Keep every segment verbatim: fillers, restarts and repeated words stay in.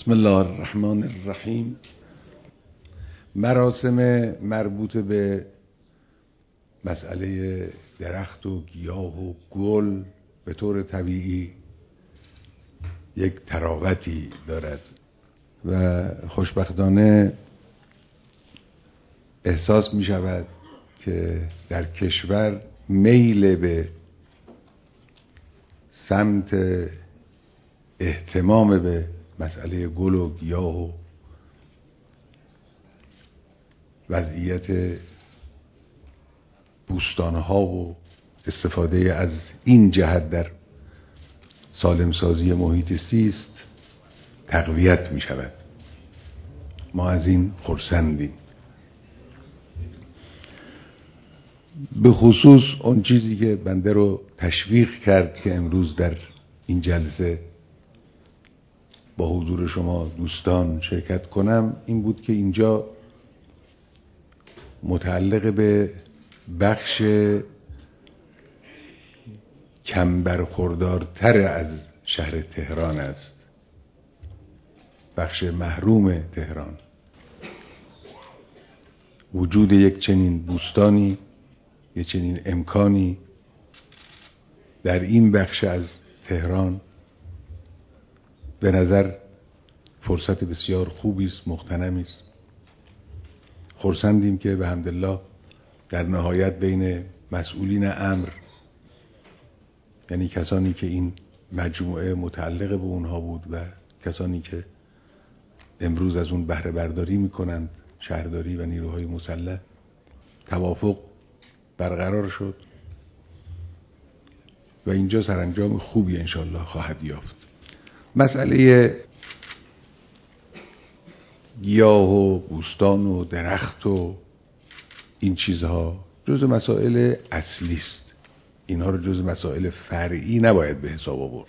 بسم الله الرحمن الرحیم. مراسم مربوط به مسئله درخت و گیاه و گل به طور طبیعی یک تراوتی دارد و خوشبختانه احساس می شود که در کشور میل به سمت اهتمام به مسئله گل و گیاه و وضعیت بوستانها و استفاده از این جهت در سالمسازی محیط زیست تقویت می شود. ما از این خرسندیم. به خصوص اون چیزی که بنده رو تشویق کرد که امروز در این جلسه با حضور شما دوستان شرکت کنم این بود که اینجا متعلق به بخش کم برخوردارتر از شهر تهران است، بخش محروم تهران. وجود یک چنین بوستانی، یک چنین امکانی در این بخش از تهران به نظر فرصت بسیار خوبی است، مغتنمی است. خرسندیم که به حمدالله در نهایت بین مسئولین امر، یعنی کسانی که این مجموعه متعلق به اونها بود و کسانی که امروز از اون بهره برداری میکنند، شهرداری و نیروهای مسلح، توافق برقرار شد و اینجا سرانجام خوبی انشالله خواهد یافت. مسئله گیاه و بوستان و درخت و این چیزها جز مسائل اصلی است. اینها رو جز مسائل فرعی نباید به حساب آورد.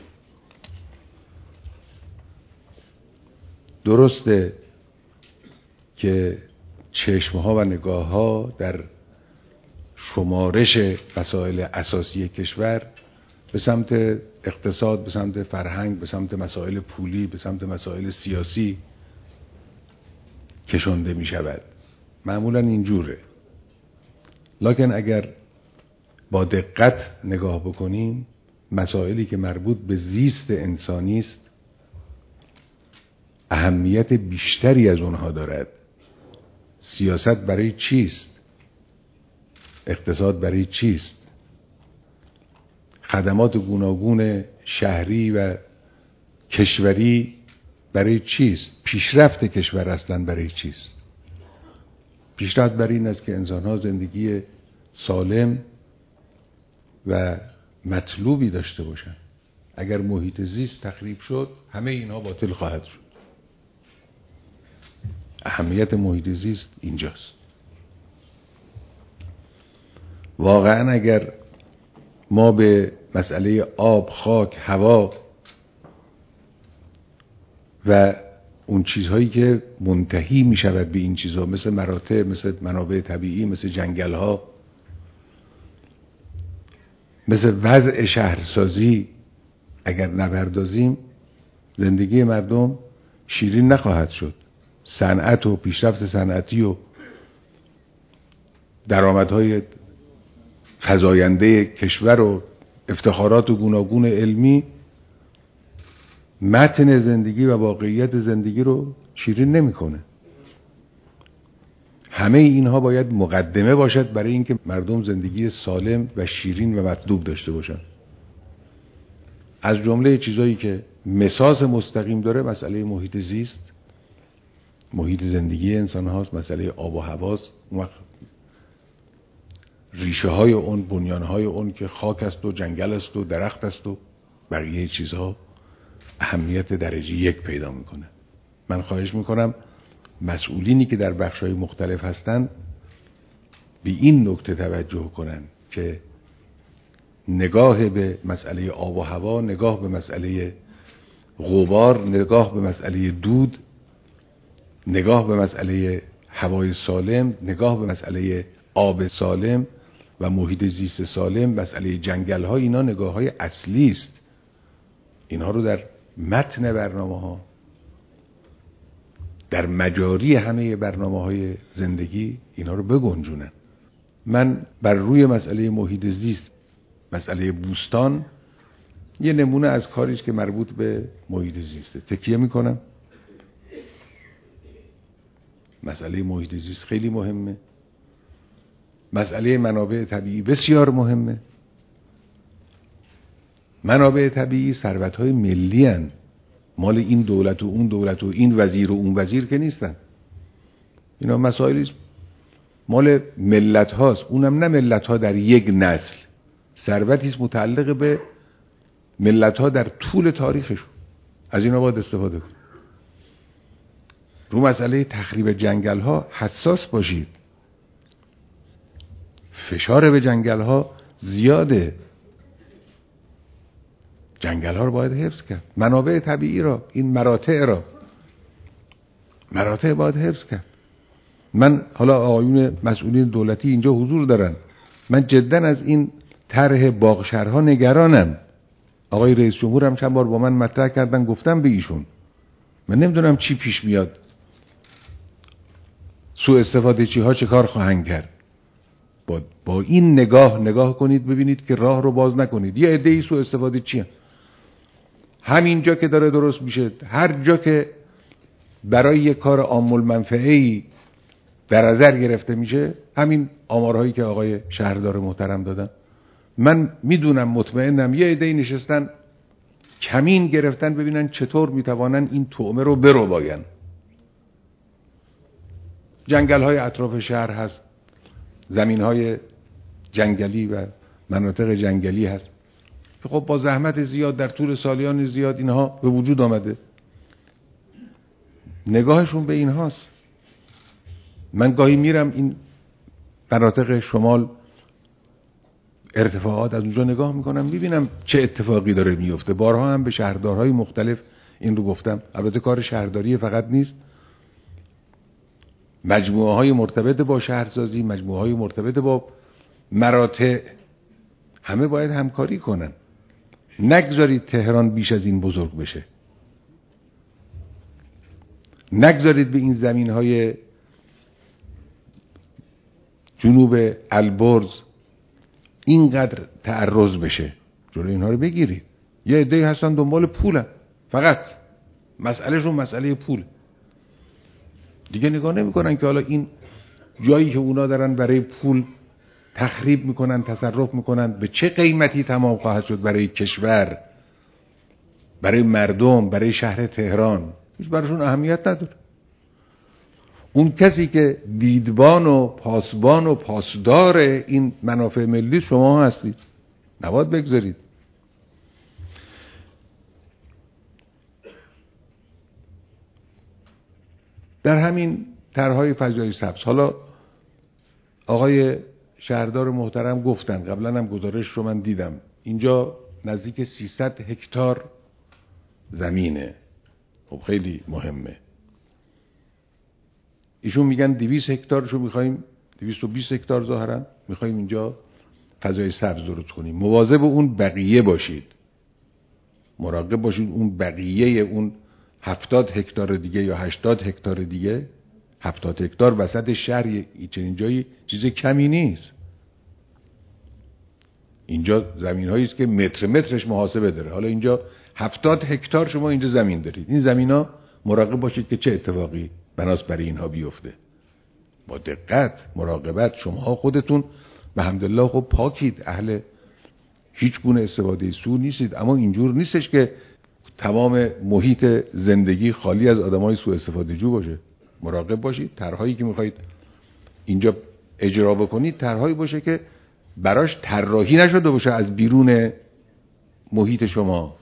درسته که چشمها و نگاهها در شمارش مسائل اساسی کشور به سمت اقتصاد، به سمت فرهنگ، به سمت مسائل پولی، به سمت مسائل سیاسی کشانده می شود. معمولا اینجوره. لکن اگر با دقت نگاه بکنیم، مسائلی که مربوط به زیست انسانی است اهمیت بیشتری از اونها دارد. سیاست برای چیست؟ اقتصاد برای چیست؟ خدمات گوناگون شهری و کشوری برای چیست؟ پیشرفت کشور اصلا برای چیست؟ پیشرفت برای این است که انسان‌ها زندگی سالم و مطلوبی داشته باشند. اگر محیط زیست تخریب شد، همه اینها باطل خواهد شد. اهمیت محیط زیست اینجاست. واقعا اگر ما به مسئله آب، خاک، هوا و اون چیزهایی که منتهی می شود به این چیزها، مثل مراتع، مثل منابع طبیعی، مثل جنگل ها، مثل وضع شهرسازی، اگر نپردازیم زندگی مردم شیرین نخواهد شد. صنعت و پیشرفت صنعتی و درآمدهای فزاینده کشور و افتخارات و گوناگون علمی متن زندگی و واقعیت زندگی رو شیرین نمیکنه. همه اینها باید مقدمه باشد برای اینکه مردم زندگی سالم و شیرین و مطلوب داشته باشن. از جمله چیزایی که مساس مستقیم داره مسئله محیط زیست، محیط زندگی انسان هاست، مسئله آب و هواست. ریشه های اون، بنیان های اون که خاک است و جنگل است و درخت است و بقیه چیزها اهمیت درجه یک پیدا میکنه. من خواهش میکنم مسئولینی که در بخش های مختلف هستند به این نکته توجه کنند که نگاه به مسئله آب و هوا، نگاه به مسئله غبار، نگاه به مسئله دود، نگاه به مسئله هوای سالم، نگاه به مسئله آب سالم و محیط زیست سالم، مسئله جنگل ها، اینا نگاه های اصلی است. اینها رو در متن برنامه ها در مجاری همه برنامه‌های زندگی اینا رو بگنجونن. من بر روی مسئله محیط زیست، مسئله بوستان، یه نمونه از کاریش که مربوط به محیط زیسته تکیه میکنم. مسئله محیط زیست خیلی مهمه. مسئله منابع طبیعی بسیار مهمه. منابع طبیعی ثروت‌های ملی هن. مال این دولت و اون دولت و این وزیر و اون وزیر که نیستن. اینا مسائلی مال ملت هاست. اونم نه ملت ها در یک نسل. ثروتی است متعلق به ملت ها در طول تاریخشون. از اینا باید استفاده کنید. رو مسئله تخریب جنگل ها حساس باشید. فشار به جنگل ها زیاده. جنگل ها رو باید حفظ کرد. منابع طبیعی را، این مراتع را مراتع باید حفظ کرد. من حالا آقایون مسئولین دولتی اینجا حضور دارن، من جدا از این طرح باغ شهرها نگرانم. آقای رئیس جمهور هم چند بار با من مطرح کردن، گفتم به ایشون من نمیدونم چی پیش میاد، سوء استفاده چی ها چه کار خواهند کرد. با, با این نگاه نگاه کنید ببینید که راه رو باز نکنید. یه عده‌ای سوء استفاده چی هم. همین جا که داره درست میشه، هر جا که برای یک کار عام المنفعه‌ای در نظر گرفته میشه، همین آمارهایی که آقای شهردار محترم دادن، من میدونم مطمئنم یه عده‌ای نشستن کمین گرفتن ببینن چطور میتوانن این طعمه رو برباین. جنگل های اطراف شهر هست، زمین های جنگلی و مناطق جنگلی هست که خب با زحمت زیاد در طول سالیان زیاد اینها به وجود آمده. نگاهشون به اینهاست. من گاهی میرم این مناطق شمال، ارتفاعات، از اونجا نگاه میکنم میبینم چه اتفاقی داره میفته. بارها هم به شهردارهای مختلف این رو گفتم. البته کار شهرداری فقط نیست، مجموعه های مرتبط با شهرسازی، مجموعه های مرتبط با مراتع، همه باید همکاری کنن. نگذارید تهران بیش از این بزرگ بشه. نگذارید به این زمین های جنوب البرز اینقدر تعرض بشه. جلوی اینها رو بگیرید. یه عده‌ای هستن دنبال پولن، فقط مسئلهشون مسئله پول. دیگه نگاه نمی‌کنن که حالا این جایی که اونا دارن برای پول تخریب میکنن، تصرف میکنن، به چه قیمتی تمام خواهد شد برای کشور، برای مردم، برای شهر تهران. هیچ براشون اهمیت نداره. اون کسی که دیدبان و پاسبان و پاسدار این منافع ملی شما هستید، نباید بگذارید. در همین طرحهای فضای سبز، حالا آقای شهردار محترم گفتن، قبلا هم گزارش رو من دیدم، اینجا نزدیک سیصد هکتار زمینه. خب خیلی مهمه. ایشون میگن دویست هکتارشو میخوایم، دویست و بیست هکتار ظاهرا میخوایم اینجا فضای سبز درست کنیم. مواظب اون بقیه باشید، مراقب باشید اون بقیه، اون هفتاد هکتار دیگه یا هشتاد هکتار دیگه. هفتاد هکتار وسط شهر چنین جایی چیز کمی نیست. اینجا زمین هایی است که متر مترش محاسبه داره. حالا اینجا هفتاد هکتار شما اینجا زمین دارید. این زمین ها مراقب باشید که چه اتفاقی بناس برای اینها بیفته. با دقت، مراقبت. شما خودتون به حمدالله خب پاکید، اهل هیچ گونه استفاده سو نیستید، اما اینجور نیستش که تمام محیط زندگی خالی از آدمای سوء استفاده جو باشه. مراقب باشید. طرحهایی که میخواید اینجا اجرا بکنید طرحهایی باشه که براش طراحی نشده باشه از بیرون محیط شما.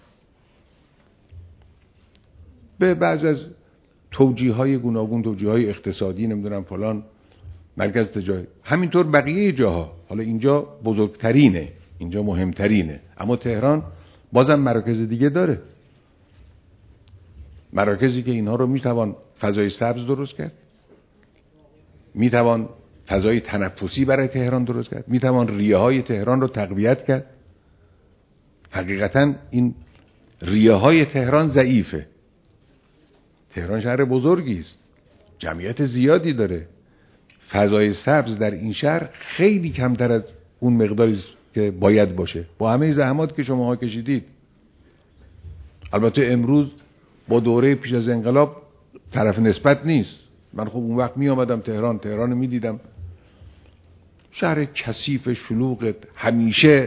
به بعض از توجیه‌های گوناگون، توجیه‌های اقتصادی، نمیدونم فلان، مرکز تجاری، همینطور بقیه جاها. حالا اینجا بزرگترینه، اینجا مهمترینه، اما تهران بازم مراکز دیگه داره، مراکزی که اینها رو میتوان فضای سبز درست کرد، میتوان فضای تنفسی برای تهران درست کرد، میتوان ریه های تهران رو تقویت کرد. حقیقتا این ریه های تهران ضعیفه. تهران شهر بزرگی است، جمعیت زیادی داره. فضای سبز در این شهر خیلی کمتر از اون مقداری که باید باشه، با همه زحمات که شماها کشیدید. البته امروز با دوره پیش از انقلاب طرف نسبت نیست. من خب اون وقت می آمدم تهران، تهران می دیدم، شهر کثیف شلوغ، همیشه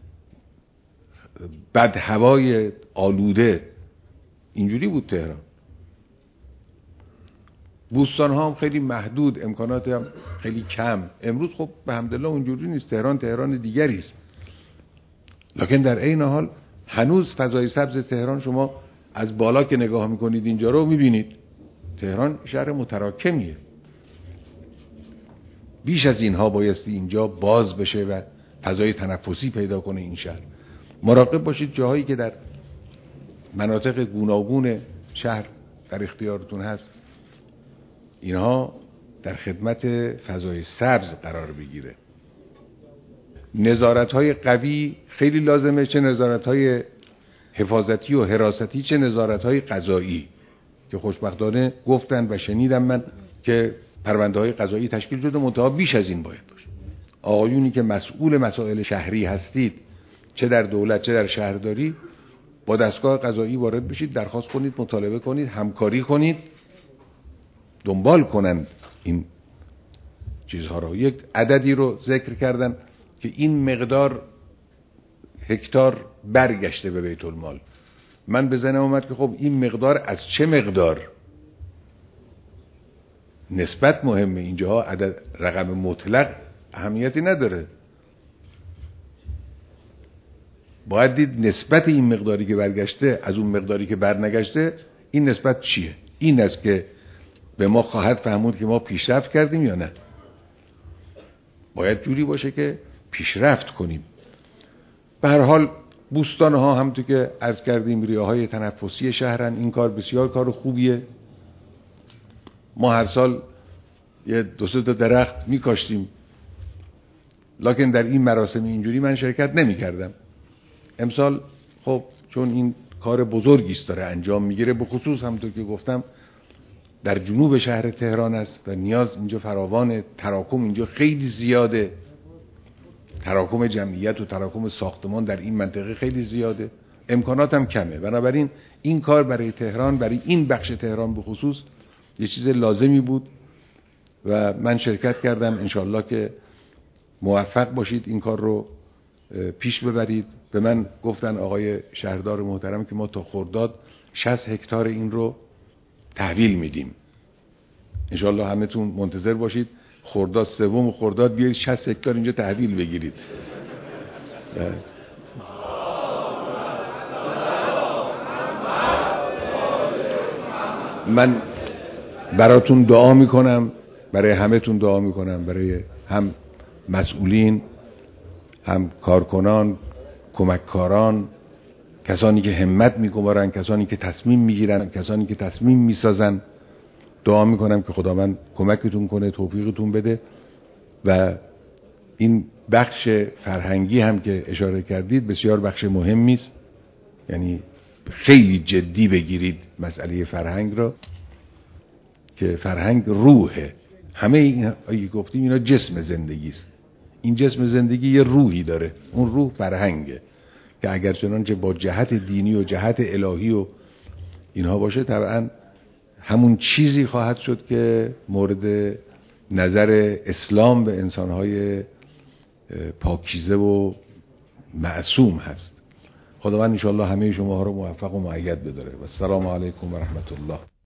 بد هوای آلوده، اینجوری بود تهران. بوستان ها هم خیلی محدود، امکانات هم خیلی کم. امروز خب به حمدالله اونجوری نیست، تهران تهران دیگری است. لکن در عین حال هنوز فضای سبز تهران، شما از بالا که نگاه میکنید اینجا رو میبینید تهران شهر متراکمیه. بیش از اینها بایستی اینجا باز بشه و فضای تنفسی پیدا کنه این شهر. مراقب باشید جاهایی که در مناطق گوناگون شهر در اختیارتون هست، اینها در خدمت فضای سبز قرار بگیره. نظارت‌های قوی خیلی لازمه، چه نظارت‌های حفاظتی و حراستی، چه نظارت‌های قضایی، که خوشبختانه گفتن و شنیدم من که پرونده‌های قضایی تشکیل شده، منتها بیش از این باید باشه. آقایونی که مسئول مسائل شهری هستید، چه در دولت چه در شهرداری، با دستگاه قضایی وارد بشید، درخواست کنید، مطالبه کنید، همکاری کنید، دنبال کنند این چیزها رو. یک عددی رو ذکر کردن که این مقدار هکتار برگشته به بیت المال. من به ذهنم اومد که خب این مقدار از چه مقدار؟ نسبت مهمه اینجاها، عدد رقم مطلق اهمیتی نداره. باید دید نسبت این مقداری که برگشته از اون مقداری که برنگشته، این نسبت چیه؟ این است که به ما خواهد فهمود که ما پیشرفت کردیم یا نه. باید جوری باشه که پیشرفت کنیم. به هر حال بوستان ها هم تو که عرض کردیم ریاهای تنفسی شهرن. این کار بسیار کار خوبیه. ما هر سال یه دو سه تا درخت میکاشتیم، لکن در این مراسم اینجوری من شرکت نمی کردم. امسال خب چون این کار بزرگی است داره انجام میگیره، به خصوص هم تو که گفتم در جنوب شهر تهران است و نیاز اینجا فراوانه، تراکم اینجا خیلی زیاده، تراکم جمعیت و تراکم ساختمان در این منطقه خیلی زیاده، امکانات هم کمه. بنابراین این کار برای تهران، برای این بخش تهران به خصوص یه چیز لازمی بود و من شرکت کردم. انشالله که موفق باشید این کار رو پیش ببرید. به من گفتن آقای شهردار محترم که ما تا خرداد شصت هکتار این رو تحویل میدیم. انشالله همه‌تون منتظر باشید خرداد، سوم خرداد بیایید شصت هکتار اینجا تحویل بگیرید. من براتون دعا میکنم، برای همه‌تون دعا میکنم، برای هم مسئولین، هم کارکنان، کمککاران، کسانی که همت میگذارن، کسانی که تصمیم میگیرن، کسانی که تصمیم میسازن. دعا میکنم که خداوند کمکتون کنه، توفیقتون بده و این بخش فرهنگی هم که اشاره کردید بسیار بخش مهمی است. یعنی خیلی جدی بگیرید مسئله فرهنگ را که فرهنگ روحه. همه این اگه گفتیم اینا جسم زندگی است. این جسم زندگی یه روحی داره، اون روح فرهنگه که اگر چنانچه با جهت دینی و جهت الهی و اینها باشه طبعا همون چیزی خواهد شد که مورد نظر اسلام به انسانهای پاکیزه و معصوم هست. خداوند انشاءالله همه شما رو موفق و مؤید بداره. و السلام علیکم و رحمت الله.